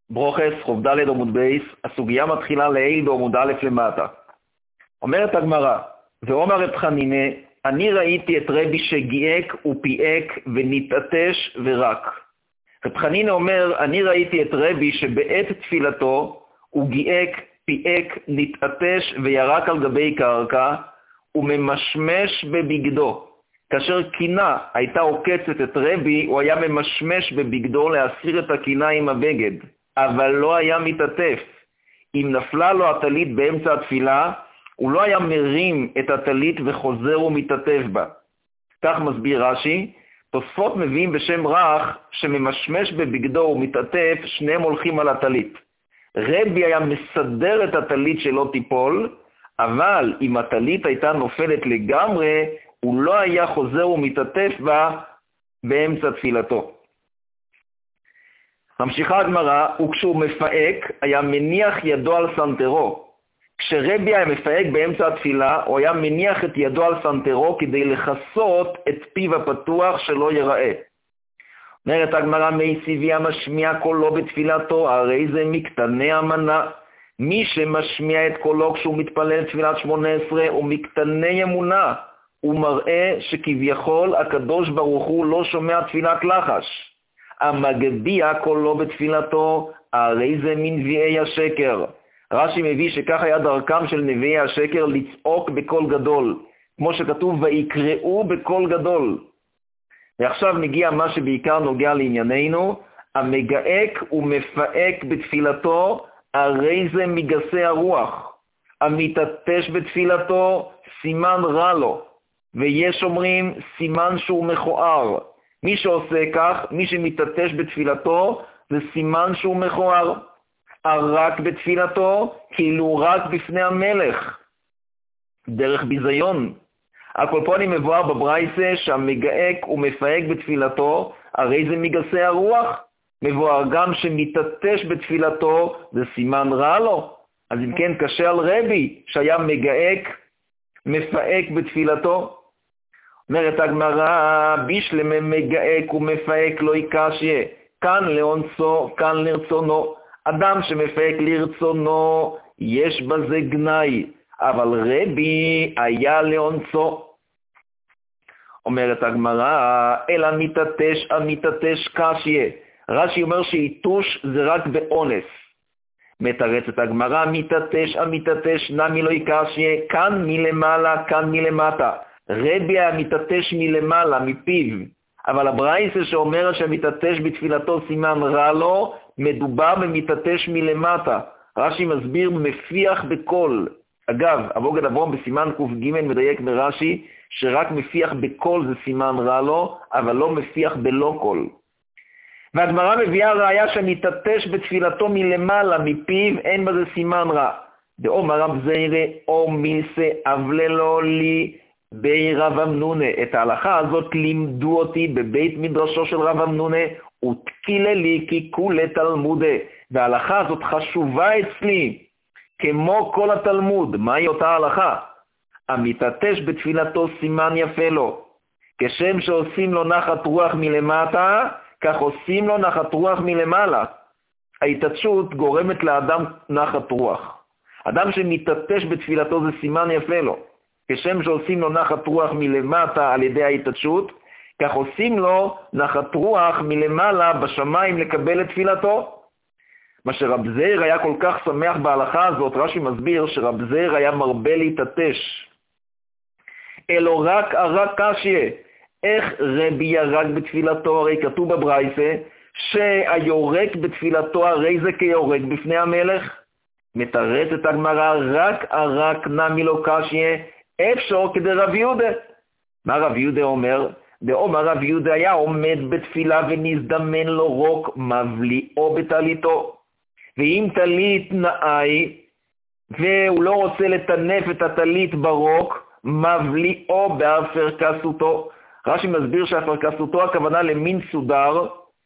ברוכס, חוב ד' עמוד בייס, הסוגיה מתחילה לעיל בעמוד א' למטה. אומרת הגמרא, ואומר רב חנינא, אני ראיתי את רבי שגיאק ופיאק ונתעטש ורק. רב חנינא אומר, אני ראיתי את רבי שבעת תפילתו הוא גיאק, פיאק, נתעטש וירק על גבי קרקע וממשמש בבגדו. כאשר קינה הייתה עוקצת את רבי, הוא היה ממשמש בבגדו להסיר את הקינה עם הבגד, אבל לא היה מתעטף. אם נפלה לו הטלית באמצע התפילה, הוא לא היה מרים את הטלית וחוזר ומתעטף בה. כך מסביר רש"י, תוספות מביאים בשם רך שממשמש בבגדו ומתעטף, שניהם הולכים על הטלית. רבי היה מסדר את הטלית שלא תיפול, אבל אם הטלית הייתה נופלת לגמרי, הוא לא היה חוזר ומתעטף בה באמצע תפילתו. ממשיכה הגמרא, וכשהוא מפהק, היה מניח ידו על סנטרו. כשרבי היה מפהק באמצע התפילה, הוא היה מניח את ידו על סנטרו כדי לחסות את פיו הפתוח שלא ייראה. אומרת הגמרא, מי סיבי המשמיע קולו בתפילתו, הרי זה מקטני המנה. מי שמשמיע את קולו כשהוא מתפלל תפילת 18 הוא מקטני אמונה. הוא מראה שכביכול הקדוש ברוך הוא לא שומע תפילת לחש. המגביה קולו בתפילתו, הרי זה מנביאי השקר. רש"י מביא שכך היה דרכם של נביאי השקר לצעוק בקול גדול, כמו שכתוב ויקראו בקול גדול. ועכשיו מגיע מה שבעיקר נוגע לענייננו, המגאק ומפהק בתפילתו, הרי זה מגסי הרוח. המתעטש בתפילתו, סימן רע לו. ויש אומרים סימן שהוא מכוער. מי שעושה כך, מי שמתעטש בתפילתו, זה סימן שהוא מכוער. הרק בתפילתו, כאילו רק בפני המלך. דרך ביזיון. הקולפונים מבואר בברייסה שהמגאק ומפהק בתפילתו, הרי זה מגסי הרוח. מבואר גם שמתעטש בתפילתו, זה סימן רע לו. אז אם כן קשה על רבי שהיה מגאק, מפהק בתפילתו. אומרת הגמרא, בישלם מגאק ומפהק לא יקשיה, כאן לאונסו, כאן לרצונו. אדם שמפהק לרצונו, יש בזה גנאי, אבל רבי היה לאונסו. אומרת הגמרא, אלא המתעטש קשיה. רש"י אומר שעיתוש זה רק באונס. מתרצת הגמרא, המתעטש נמי לא יקשיה, כאן מלמעלה, כאן מלמטה. רבי היה מתעטש מלמעלה, מפיו. אבל הברייסה שאומר שהמתעטש בתפילתו סימן רע לו, מדובר במתעטש מלמטה. רש"י מסביר מפיח בקול. אגב, אבוגד אברום בסימן ק"ג מדייק ברש"י שרק מפיח בקול זה סימן רע לו, אבל לא מפיח בלא קול. והגמרא מביאה ראיה שמתעטש בתפילתו מלמעלה, מפיו, אין בזה סימן רע. דאמר רב זירא, או מילסה אבללו לי בי רב אמנונה. את ההלכה הזאת לימדו אותי בבית מדרשו של רב אמנונה, ותקילה לי כי כולי תלמודה. וההלכה הזאת חשובה אצלי, כמו כל התלמוד. מהי אותה ההלכה? המתעטש בתפילתו סימן יפה לו. כשם שעושים לו נחת רוח מלמטה, כך עושים לו נחת רוח מלמעלה. ההתעטשות גורמת לאדם נחת רוח. אדם שמתעטש בתפילתו זה סימן יפה לו. כשם שעושים לו נחת רוח מלמטה על ידי ההתעטשות, כך עושים לו נחת רוח מלמעלה בשמיים לקבל את תפילתו. מה שרב זעיר היה כל כך שמח בהלכה הזאת, רש"י מסביר שרב זעיר היה מרבה להתעטש. אלו רק הרק קשיה. איך רבי ירק בתפילתו? הרי כתוב בברייסה שהיורק בתפילתו הרי זה כיורק בפני המלך. מתרצת הגמרא, רק הרק נמי לא קשיה, אפשר כדי רב יהודה. מה רב יהודה אומר? דאמר רב יהודה היה עומד בתפילה ונזדמן לו רוק מבליעו בטליתו. ואם טלית נאי והוא לא רוצה לטנף את הטלית ברוק, מבליעו באפרכסותו. רש"י מסביר שאפרכסותו הכוונה למין סודר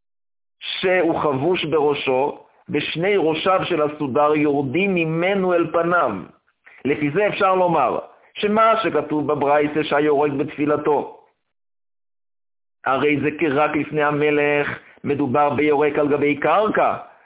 שהוא חבוש בראשו, ושני ראשיו של הסודר יורדים ממנו אל פניו. לפי זה אפשר לומר שמה שכתוב בברייסה שהיורק בתפילתו, הרי זה כרק לפני המלך, מדובר ביורק על גבי קרקע.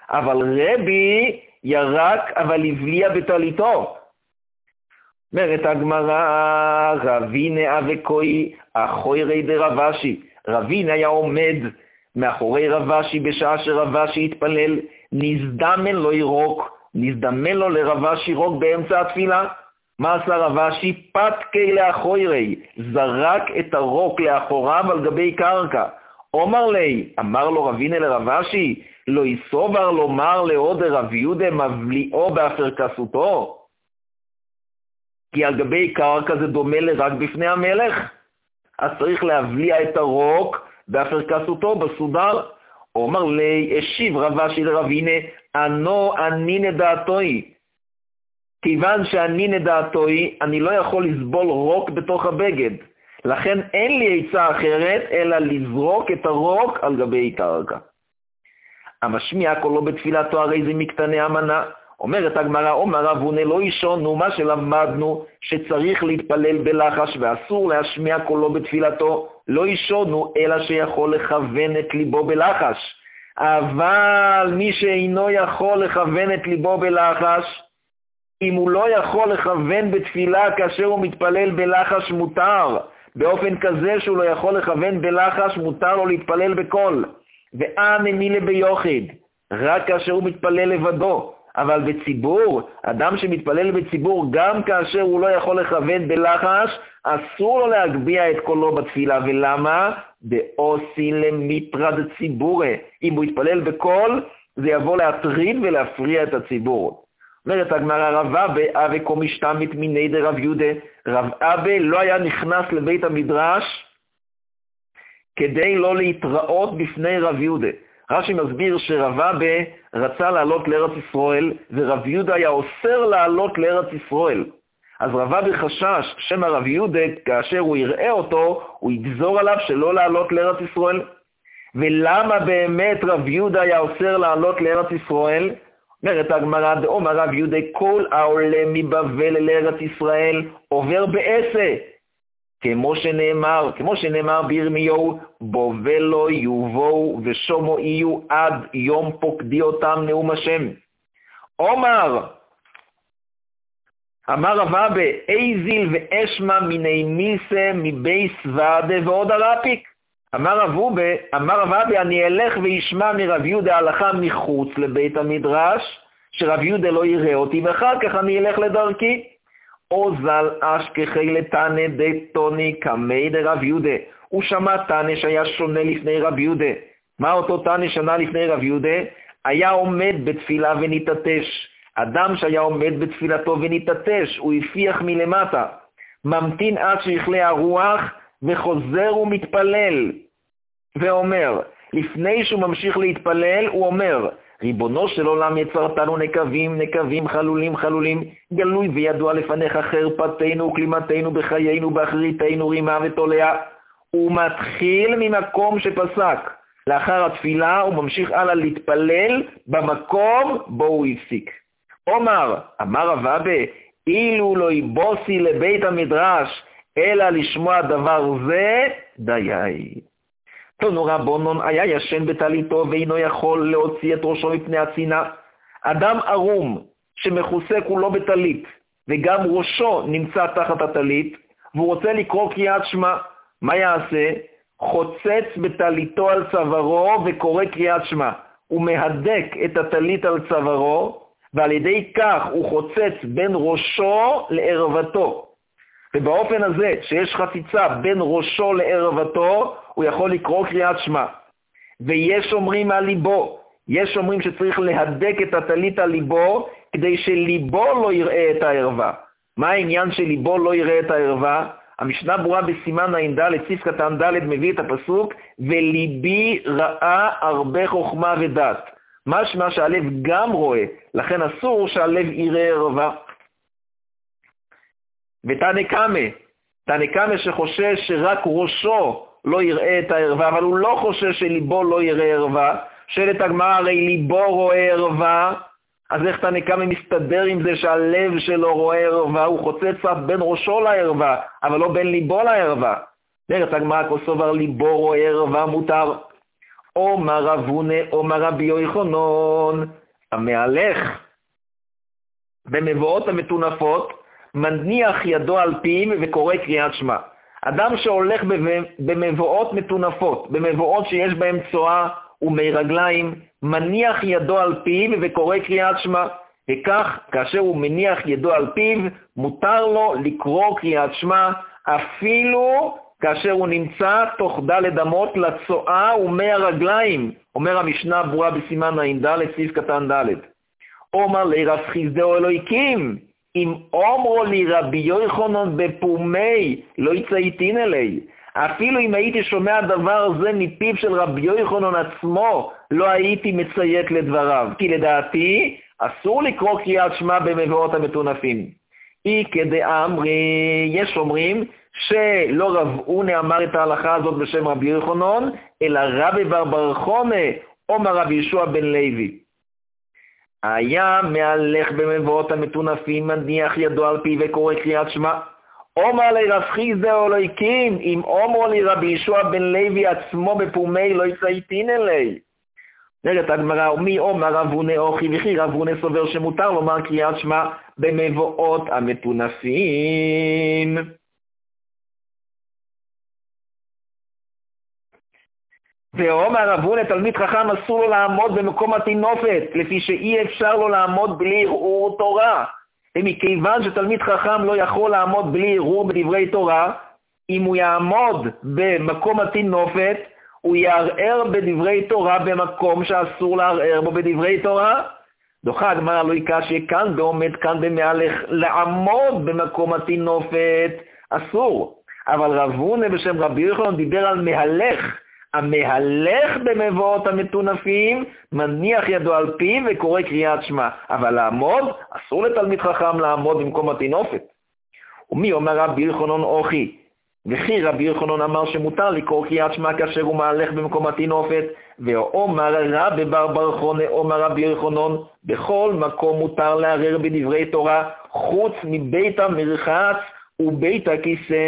אבל רבי ירק אבל הבליע בטליתו. אומרת הגמרא, רבינה אבקוי אחורי דרבשי. רבינה היה עומד מאחורי רבשי בשעה שרבשי התפלל, נזדמן לו ירוק, נזדמן לו לרבשי רוק באמצע התפילה. מה עשה רבשי? פתקי לאחורי, זרק את הרוק לאחוריו על גבי קרקע. אומר לי, אמר לו רבינה לרבשי, לא יסובר לומר לעוד רב יהודה מבליעו באפרקסותו? כי על גבי קרקע זה דומה לרק בפני המלך, אז צריך להבליע את הרוק באפרקסותו, בסודר. אומר לי, השיב רבשי לרבינה, אנו אני נדעתוי. כיוון שאני נדעתוי, אני לא יכול לסבול רוק בתוך הבגד. לכן אין לי עצה אחרת, אלא לזרוק את הרוק על גבי קרקע. המשמיע קולו בתפילתו הרי זה מקטני המנה. אומרת הגמרא, אומר רב הונא לא ישונו, מה שלמדנו שצריך להתפלל בלחש ואסור להשמיע קולו בתפילתו, לא ישונו אלא שיכול לכוון את ליבו בלחש. אבל מי שאינו יכול לכוון את ליבו בלחש, אם הוא לא יכול לכוון בתפילה כאשר הוא מתפלל בלחש מותר, באופן כזה שהוא לא יכול לכוון בלחש מותר לו להתפלל בקול. ואנה מילה ביוחד, רק כאשר הוא מתפלל לבדו. אבל בציבור, אדם שמתפלל בציבור, גם כאשר הוא לא יכול לכוון בלחש, אסור לו להגביה את קולו בתפילה. ולמה? באוסי למטרד ציבורי. אם הוא יתפלל בקול, זה יבוא להטריד ולהפריע את הציבור. אומרת הגמרא, רב אבא אבא כה משתמט מיני דרב יהודה. רב אבא לא היה נכנס לבית המדרש כדי לא להתראות בפני רב יהודה. רש"י מסביר שרב אבא רצה לעלות לארץ ישראל, ורב יהודה היה אוסר לעלות לארץ ישראל. אז רב אבא חשש שמא רב יהודה, כאשר הוא יראה אותו, הוא יגזור עליו שלא לעלות לארץ ישראל. ולמה באמת רב יהודה היה אוסר לעלות לארץ ישראל? אומרת הגמרא, דאמר רב יהודה, כל העולה מבבל לארץ ישראל עובר בעשה. כמו שנאמר בירמיהו, בובל לא יובואו ושומו יהיו עד יום פוקדי אותם נאום השם. אמר רב אבא, איזיל ואשמה מיני מיסה מבייס ועדה ועוד הרפיק. אמר רב אבא, אני אלך וישמע מרב יהודה הלכה מחוץ לבית המדרש, שרב יהודה לא יראה אותי, ואחר כך אני אלך לדרכי. אוזל אשכחי לתנא דתוני קמי דרב יהודה. הוא שמע תנא שהיה שונה לפני רב יהודה. מה אותו תנא שונה לפני רב יהודה? היה עומד בתפילה ונתעטש. אדם שהיה עומד בתפילתו ונתעטש, הוא הפיח מלמטה. ממתין עד שיכלה הרוח וחוזר ומתפלל. ואומר, לפני שהוא ממשיך להתפלל, הוא אומר, ריבונו של עולם יצרתנו נקבים, נקבים, חלולים, חלולים, גלוי וידוע לפניך חרפתנו וכלימתנו בחיינו, באחריתנו רימה ותולע. הוא מתחיל ממקום שפסק. לאחר התפילה הוא ממשיך הלאה להתפלל במקום בו הוא הפסיק. אמר רב אבא, אילו לא יבוסי לבית המדרש, אלא לשמוע דבר זה, דיי. תנו רבונון היה ישן בטליתו ואינו יכול להוציא את ראשו מפני הצינה. אדם ערום שמחוסה כולו בטלית וגם ראשו נמצא תחת הטלית והוא רוצה לקרוא קריאת שמע, מה יעשה? חוצץ בטליתו על צווארו וקורא קריאת שמע. הוא מהדק את הטלית על צווארו ועל ידי כך הוא חוצץ בין ראשו לערבתו. ובאופן הזה שיש חציצה בין ראשו לערבתו, הוא יכול לקרוא קריאת שמע. ויש אומרים על ליבו, יש אומרים שצריך להדק את הטלית על ליבו, כדי שליבו לא יראה את הערווה. מה העניין שליבו לא יראה את הערווה? המשנה ברורה בסימן ע"ד, סעיף קטן ד' מביא את הפסוק, וליבי ראה הרבה חוכמה ודעת. משמע שהלב גם רואה, לכן אסור שהלב יראה ערווה. ותנא קמא שחושש שרק ראשו לא יראה את הערווה, אבל הוא לא חושש שליבו לא יראה ערווה. שואלת הגמרא, הרי ליבו רואה ערווה, אז איך תנא קמא מסתדר עם זה שהלב שלו רואה ערווה? הוא חוצץ בין ראשו לערווה, אבל לא בין ליבו לערווה. אומרת הגמרא, כוסובר ליבו רואה ערווה מותר. אומר רב הונא, אומר רבי יוחנן, המהלך במבואות המטונפות, מניח ידו על פיו וקורא קריאת שמע. אדם שהולך במבואות מטונפות, במבואות שיש בהם צואה ומי רגליים, מניח ידו על פיו וקורא קריאת שמע. וכך, כאשר הוא מניח ידו על פיו, מותר לו לקרוא קריאת שמע, אפילו כאשר הוא נמצא תוך ד' אמות לצואה ומי הרגליים, אומר המשנה ברורה בסימן ע"ד סעיף קטן ד'. אומר לי רב חיסדאו אלוהיקים, אם אומרו לי רבי יוחנן בפומי, לא יצייתין אלי. אפילו אם הייתי שומע דבר זה מפיו של רבי יוחנן עצמו, לא הייתי מציית לדבריו. כי לדעתי, אסור לקרוא קריאת שמע במבואות המטונפים. אי כדאמרי, יש אומרים שלא רב הונא אמר את ההלכה הזאת בשם רבי יוחנן, אלא רבי בר חונא, אומר רבי יהושע בן לוי. היה מהלך במבואות המטונפים, מניח ידו על פיו וקורא קריאת שמע. אומר לי רב חיסדאו אלוהיקים, אם אומרו לי רבי יהושע בן לוי עצמו בפומי, לא יצייתין אלי. נראית הגמרא, מי אומר רב הונא אוכי, וכי רב הונא סובר שמותר לומר קריאת שמע במבואות המטונפים. ואומר רב הונא, תלמיד חכם אסור לו לעמוד במקום הטינופת, לפי שאי אפשר לו לעמוד בלי ערעור תורה. ומכיוון שתלמיד חכם לא יכול לעמוד בלי ערעור בדברי תורה, אם הוא יעמוד במקום הטינופת, הוא יערער בדברי תורה במקום שאסור לערער בו בדברי תורה. דוחה הגמרא לא יקשה, כאן בעומד, כאן במהלך, לעמוד במקום הטינופת אסור. אבל רב הונא בשם רבי יוחנן דיבר על מהלך. המהלך במבואות המטונפים מניח ידו על פיו וקורא קריאת שמע, אבל לעמוד, אסור לתלמיד חכם לעמוד במקום הטינופת. ומי אומר רבי יוחנן אוכי, וכי רבי יוחנן אמר שמותר לקרוא קריאת שמע כאשר הוא מהלך במקום הטינופת, ואומר רבי בר חונא, אומר רבי יוחנן, בכל מקום מותר לערער בדברי תורה, חוץ מבית המרחץ ובית הכיסא.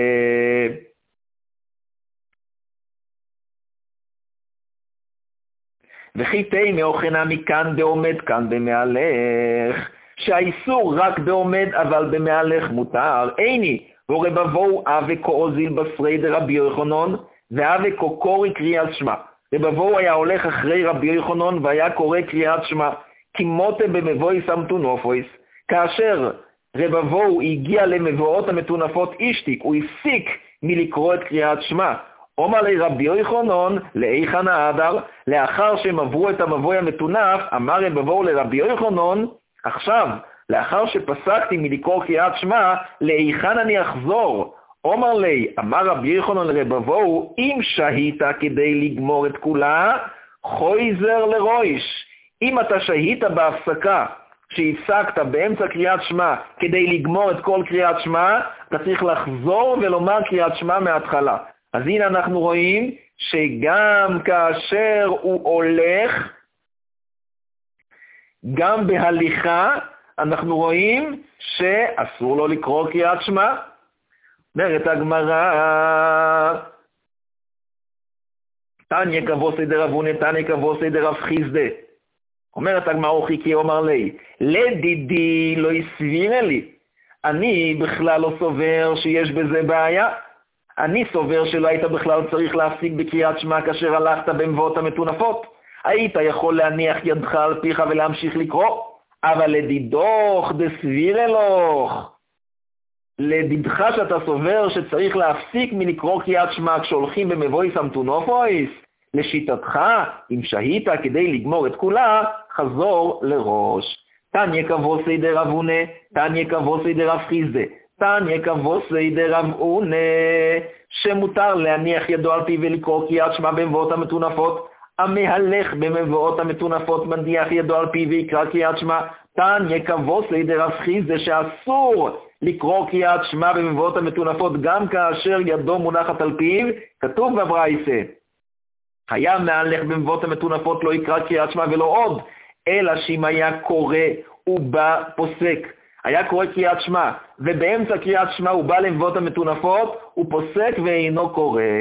וכי תימא אוכנה מכאן בעומד, כאן במהלך, שהאיסור רק בעומד אבל במהלך מותר. איני, ורבבו אבי קאוזיל בסרי דרבי יוחנן, ואבי קוקורי קריאת שמע. רבבו היה הולך אחרי רבי יוחנן והיה קורא קריאת שמע, כמותה במבואי המטונפות. כאשר רבבו הגיע למבואות המטונפות אישתיק, הוא הפסיק מלקרוא את קריאת שמע. אומר לי רבי יוחנן, להיכן האדר, לאחר שהם עברו את המבוי המטונף, אמר רבבו לרבי יוחנן, עכשיו, לאחר שפסקתי מלקרוא קריאת שמע, להיכן אני אחזור? אומר לי, אמר רבי יוחנן לרבבו, אם שהית כדי לגמור את כולה, חויזר לרויש. אם אתה שהית בהפסקה, שהפסקת באמצע קריאת שמע, כדי לגמור את כל קריאת שמע, אתה צריך לחזור ולומר קריאת שמע מההתחלה. אז הנה אנחנו רואים שגם כאשר הוא הולך, גם בהליכה, אנחנו רואים שאסור לו לקרוא קריאת שמע. אומרת הגמרא, תניא כבוסי דרב הונא, תניא כבוסי דרב חיסדא. אומרת הגמרא אוכי אומר לי, לדידי לא יסביר לי. אני בכלל לא סובר שיש בזה בעיה. אני סובר שלא היית בכלל צריך להפסיק בקריאת שמע כאשר הלכת במבואות המטונפות. היית יכול להניח ידך על פיך ולהמשיך לקרוא. אבל לדידוך דסביר אלוך. לדידך שאתה סובר שצריך להפסיק מלקרוא קריאת שמע כשהולכים במבואי המטונפות, לשיטתך, אם שהית כדי לגמור את כולה, חזור לראש. תניא כבוסי דרב הונא, תניא כבוסי דרב חיסדא. תניא כבוסי דרב הונא, שמותר להניח ידו על פיו ולקרוא קריאת שמע במבואות המטונפות. המהלך במבואות המטונפות מניח ידו על פיו ויקרא קריאת שמע. תניא כבוסי דרב חיסדא, שאסור לקרוא קריאת שמע במבואות המטונפות גם כאשר ידו מונחת על פיו. כתוב בברייתא, היה מהלך במבואות המטונפות לא יקרא קריאת שמע ולא עוד, אלא שאם היה קורא ובא פוסק. היה קורא קריאת שמע, ובאמצע קריאת שמע הוא בא למבואות המטונפות, הוא פוסק ואינו קורא.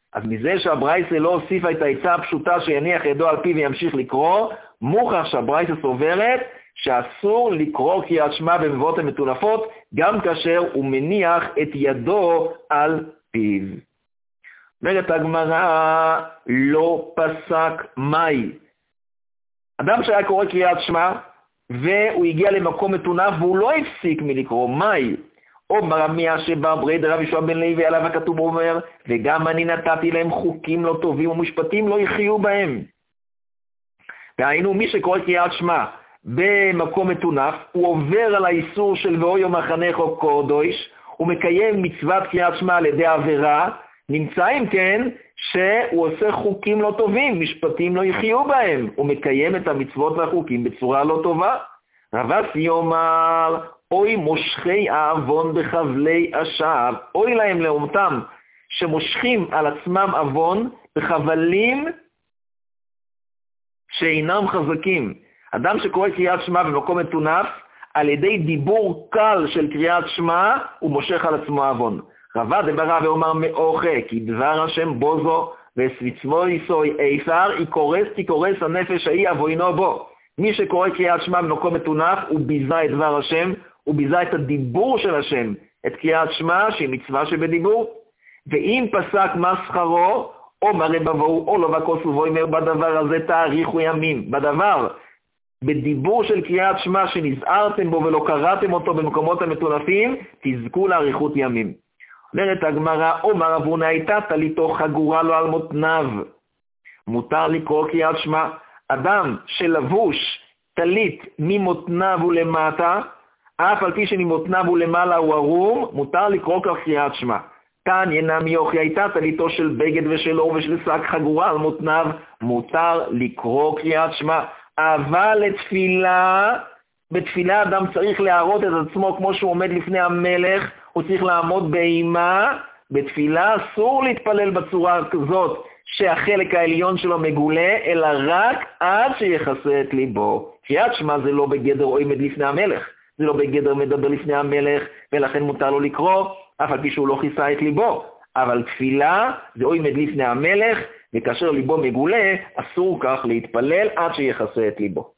אז מזה שהברייסה לא הוסיפה את העצה הפשוטה שיניח ידו על פיו וימשיך לקרוא, מוכח שהברייסה סוברת שאסור לקרוא קריאת שמע במבואות המטונפות, גם כאשר הוא מניח את ידו על פיו. אומרת הגמרא, לא פסק מאי. אדם שהיה קורא קריאת שמע, והוא הגיע למקום מטונף והוא לא הפסיק מלקרוא, מאי? אומר רמיה שבר ברי דרב יהושע בן לוי עליו הכתוב אומר, וגם אני נתתי להם חוקים לא טובים ומשפטים לא יחיו בהם. והיינו, מי שקורא קריאת שמע במקום מטונף, הוא עובר על האיסור של ואויו מחנך או קודש, הוא מקיים מצוות קריאת שמע על ידי עבירה, נמצא אם כן שהוא עושה חוקים לא טובים, משפטים לא יחיו בהם, הוא מקיים את המצוות והחוקים בצורה לא טובה. רב אסי יאמר, אוי מושכי העוון בחבלי אשב, אוי להם לעומתם שמושכים על עצמם עוון בחבלים שאינם חזקים. אדם שקורא קריאת שמע במקום מטונף, על ידי דיבור קל של קריאת שמע, הוא מושך על עצמו עוון. רבא דברה ואומר מאוכה, כי דבר השם בוזו, וסביצבו יסוי איסר, תיקורס הנפש ההיא אבוינו בו. מי שקורא קריאת שמע במקום מטונף, הוא ביזה את דבר השם, הוא ביזה את הדיבור של השם, את קריאת שמע שהיא מצווה שבדיבור. ואם פסק מה שכרו, או מראה בבואו, או לא בקוס ובוימר, בדבר הזה תאריכו ימים. בדיבור של קריאת שמע שנזהרתם בו ולא קראתם אותו במקומות המטונפים, תזכו לאריכות ימים. אומרת הגמרא, אומר רב הונא הייתה טליתו חגורה לו על מותניו. מותר לקרוא קריאת שמע. אדם שלבוש טלית ממותניו ולמטה, אף על פי שממותניו ולמעלה הוא ערום, מותר לקרוא כך קריאת שמע. תניא נמי יוכי הייתה טליתו של בגד ושל אור ושל שק חגורה על מותניו, מותר לקרוא קריאת שמע. אבל בתפילה אדם צריך להראות את עצמו כמו שהוא עומד לפני המלך, הוא צריך לעמוד באימה. בתפילה אסור להתפלל בצורה כזאת שהחלק העליון שלו מגולה, אלא רק עד שיחסה את ליבו. קריאת שמע זה לא בגדר עומד לפני המלך, זה לא בגדר מדבר לפני המלך, ולכן מותר לו לקרוא, אף על פי שהוא לא כיסה את ליבו. אבל תפילה זה עומד לפני המלך, וכאשר ליבו מגולה, אסור כך להתפלל עד שיחסה את ליבו.